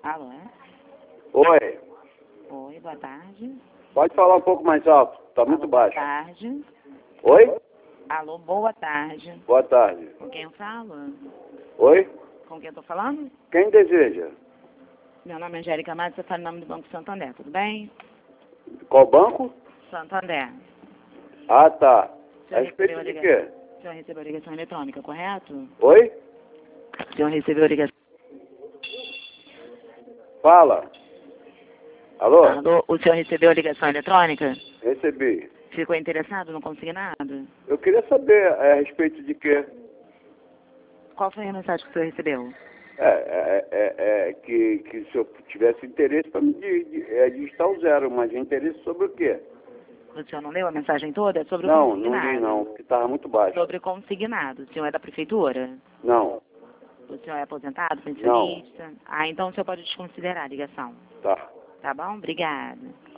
Alô, é? Oi. Oi, boa tarde. Pode falar um pouco mais alto, tá muito Alô, baixo. Boa tarde. Oi? Alô, boa tarde. Boa tarde. Com quem eu falo? Oi? Com quem eu tô falando? Quem deseja? Meu nome é Angélica Matos, você fala em nome do Banco Santander, tudo bem? Qual banco? Santander. Ah, tá. O A senhor recebeu respeito a de ligação? quê? O senhor recebeu a ligação eletrônica, correto? Oi? O senhor recebeu a ligação... Fala. Alô? Alô, o senhor recebeu a ligação eletrônica? Recebi. Ficou interessado no consignado? Eu queria saber a respeito de quê? Qual foi a mensagem que o senhor recebeu? Que se eu tivesse interesse para me digitar o zero, mas interesse sobre o quê? O senhor não leu a mensagem toda? É sobre o Não, consignado. não li não, porque estava muito baixo. Sobre consignado. O senhor é da prefeitura? Não, O senhor é aposentado, não. pensionista? Ah, então o senhor pode desconsiderar a ligação. Tá. Tá bom? Obrigada.